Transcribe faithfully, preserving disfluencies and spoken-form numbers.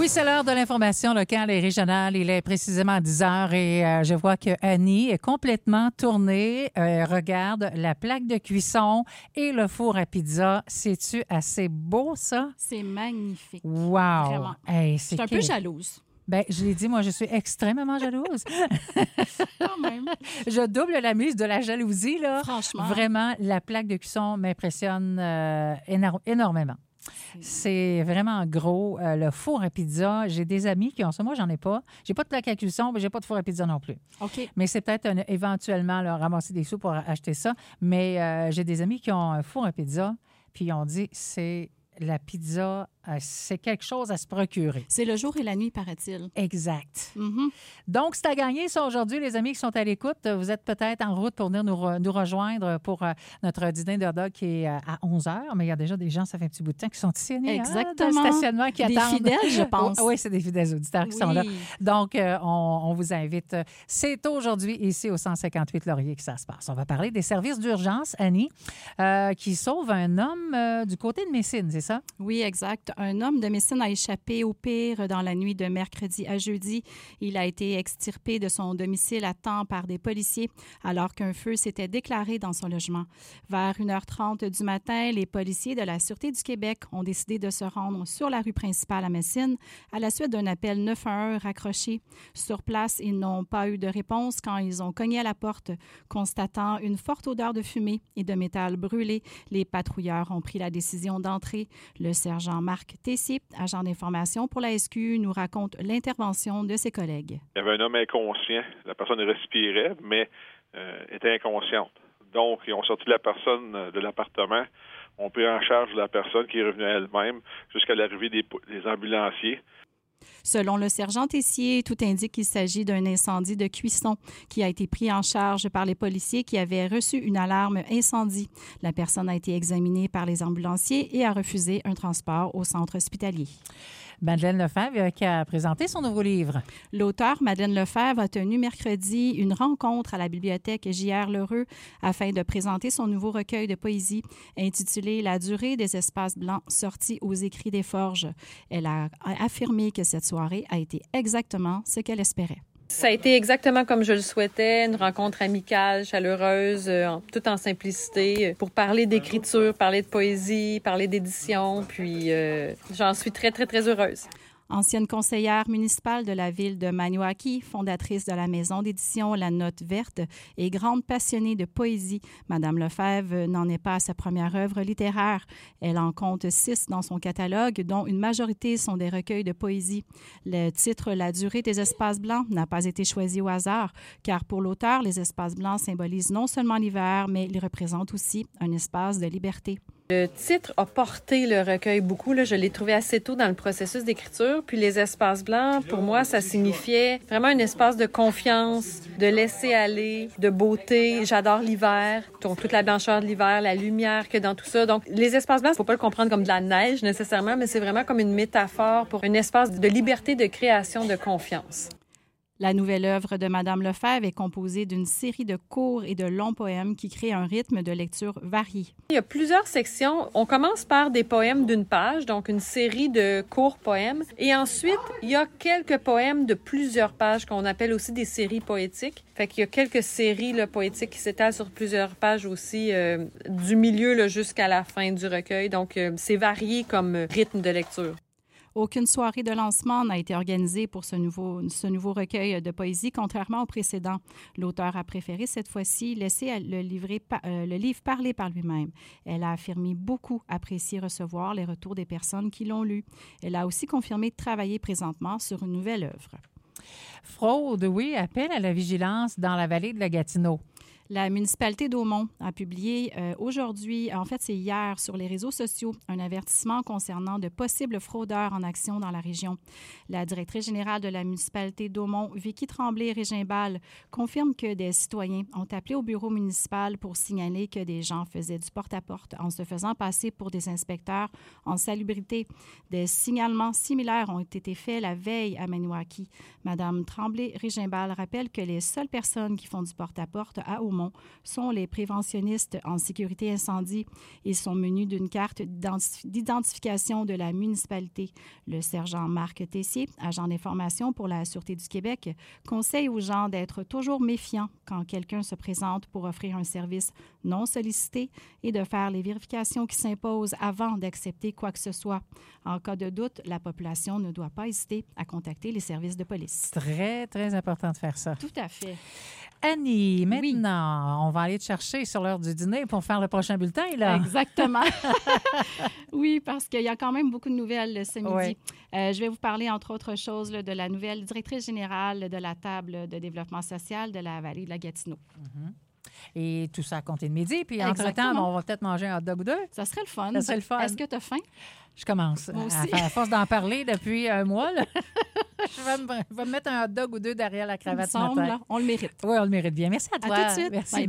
Oui, c'est l'heure de l'information locale et régionale. Il est précisément dix heures et euh, je vois que Annie est complètement tournée. Euh, regarde la plaque de cuisson et le four à pizza. C'est-tu assez beau, ça? C'est magnifique. Wow! Vraiment. Hey, c'est c'est un quel... peu jalouse. Bien, je l'ai dit, moi, je suis extrêmement jalouse. Quand même. Je double la mise de la jalousie, là. Franchement. Vraiment, la plaque de cuisson m'impressionne euh, éno- énormément. C'est vraiment gros. Euh, le four à pizza, j'ai des amis qui ont ça. Moi, j'en ai pas. J'ai pas de plaque à cuisson, mais j'ai pas de four à pizza non plus. OK. Mais c'est peut-être un- éventuellement là, ramasser des sous pour acheter ça. Mais euh, j'ai des amis qui ont un four à pizza, puis ils ont dit c'est la pizza, euh, c'est quelque chose à se procurer. C'est le jour et la nuit, paraît-il. Exact. Mm-hmm. Donc, c'est à gagner ça aujourd'hui, les amis qui sont à l'écoute. Vous êtes peut-être en route pour venir nous, re- nous rejoindre pour euh, notre dîner de dog qui est euh, à onze heures. Mais il y a déjà des gens, ça fait un petit bout de temps, qui sont ici, Annie, Exactement. hein, dans le stationnement, qui Des attendent. fidèles, je pense. Oui, c'est des fidèles auditeurs qui Oui. sont là. Donc, euh, on, on vous invite. C'est aujourd'hui, ici, au cent cinquante-huit Laurier, que ça se passe. On va parler des services d'urgence, Annie, euh, qui sauvent un homme euh, du côté de Messine, c'est ça? Oui, exact. Un homme de Messine a échappé au pire dans la nuit de mercredi à jeudi. Il a été extirpé de son domicile à temps par des policiers alors qu'un feu s'était déclaré dans son logement. Vers une heure trente du matin, les policiers de la Sûreté du Québec ont décidé de se rendre sur la rue principale à Messine à la suite d'un appel neuf un un raccroché. Sur place, ils n'ont pas eu de réponse quand ils ont cogné à la porte. Constatant une forte odeur de fumée et de métal brûlé, les patrouilleurs ont pris la décision d'entrer. Le sergent Marc Tessier, agent d'information pour la S Q U, nous raconte l'intervention de ses collègues. Il y avait un homme inconscient. La personne respirait, mais euh, était inconsciente. Donc, ils ont sorti la personne de l'appartement, ont pris en charge la personne qui est revenue à elle-même jusqu'à l'arrivée des, des ambulanciers. Selon le sergent Tessier, tout indique qu'il s'agit d'un incendie de cuisson qui a été pris en charge par les policiers qui avaient reçu une alarme incendie. La personne a été examinée par les ambulanciers et a refusé un transport au centre hospitalier. Madeleine Lefebvre qui a présenté son nouveau livre. L'auteure Madeleine Lefebvre a tenu mercredi une rencontre à la bibliothèque J R Lheureux afin de présenter son nouveau recueil de poésie intitulé « La durée des espaces blancs » sorti aux Écrits des Forges. Elle a affirmé que cette soirée a été exactement ce qu'elle espérait. Ça a été exactement comme je le souhaitais, une rencontre amicale, chaleureuse, euh, en, tout en simplicité, pour parler d'écriture, parler de poésie, parler d'édition, puis euh, j'en suis très, très, très heureuse. Ancienne conseillère municipale de la ville de Maniwaki, fondatrice de la maison d'édition La Note Verte et grande passionnée de poésie, Madame Lefebvre n'en est pas à sa première œuvre littéraire. Elle en compte six dans son catalogue, dont une majorité sont des recueils de poésie. Le titre « La durée des espaces blancs » n'a pas été choisi au hasard, car pour l'auteur, les espaces blancs symbolisent non seulement l'hiver, mais ils représentent aussi un espace de liberté. Le titre a porté le recueil beaucoup. Là. Je l'ai trouvé assez tôt dans le processus d'écriture. Puis les espaces blancs, pour moi, ça signifiait vraiment un espace de confiance, de laisser aller, de beauté. J'adore l'hiver, donc toute la blancheur de l'hiver, la lumière que dans tout ça. Donc les espaces blancs, faut pas le comprendre comme de la neige nécessairement, mais c'est vraiment comme une métaphore pour un espace de liberté, de création, de confiance. La nouvelle œuvre de Madame Lefebvre est composée d'une série de courts et de longs poèmes qui créent un rythme de lecture varié. Il y a plusieurs sections. On commence par des poèmes d'une page, donc une série de courts poèmes. Et ensuite, il y a quelques poèmes de plusieurs pages qu'on appelle aussi des séries poétiques. Fait qu'il y a quelques séries là, poétiques qui s'étalent sur plusieurs pages aussi, euh, du milieu là, jusqu'à la fin du recueil. Donc, euh, c'est varié comme rythme de lecture. Aucune soirée de lancement n'a été organisée pour ce nouveau, ce nouveau recueil de poésie, contrairement au précédent. L'auteur a préféré cette fois-ci laisser le, livrer, euh, le livre parler par lui-même. Elle a affirmé beaucoup apprécier recevoir les retours des personnes qui l'ont lu. Elle a aussi confirmé travailler présentement sur une nouvelle œuvre. Fraude, oui, appel à la vigilance dans la vallée de la Gatineau. La municipalité d'Aumont a publié euh, aujourd'hui, en fait c'est hier, sur les réseaux sociaux, un avertissement concernant de possibles fraudeurs en action dans la région. La directrice générale de la municipalité d'Aumont, Vicky Tremblay-Régimbal, confirme que des citoyens ont appelé au bureau municipal pour signaler que des gens faisaient du porte-à-porte en se faisant passer pour des inspecteurs en salubrité. Des signalements similaires ont été faits la veille à Maniwaki. Madame Tremblay-Régimbal rappelle que les seules personnes qui font du porte-à-porte à Aumont Rosemont sont les préventionnistes en sécurité incendie. Ils sont munis d'une carte d'identification de la municipalité. Le sergent Marc Tessier, agent d'information pour la Sûreté du Québec, conseille aux gens d'être toujours méfiants quand quelqu'un se présente pour offrir un service non sollicité et de faire les vérifications qui s'imposent avant d'accepter quoi que ce soit. En cas de doute, la population ne doit pas hésiter à contacter les services de police. Très, très important de faire ça. Tout à fait. Annie, maintenant, oui. on va aller te chercher sur l'heure du dîner pour faire le prochain bulletin, là. Exactement. Oui, parce qu'il y a quand même beaucoup de nouvelles ce midi. Oui. Euh, je vais vous parler, entre autres choses, là, de la nouvelle directrice générale de la table de développement social de la vallée de la Gatineau. Mm-hmm. Et tout ça à compter de midi. Puis, Exactement. entre-temps, on va peut-être manger un hot dog ou deux. Ça serait le fun. Ça serait le fun. Est-ce que tu as faim? Je commence. Moi aussi. À, à force d'en parler depuis un mois, là, je vais me, je vais me mettre un hot dog ou deux derrière la cravate ce matin. matin. On le mérite. Oui, on le mérite bien. Merci à toi. À tout de suite. Merci. Bye.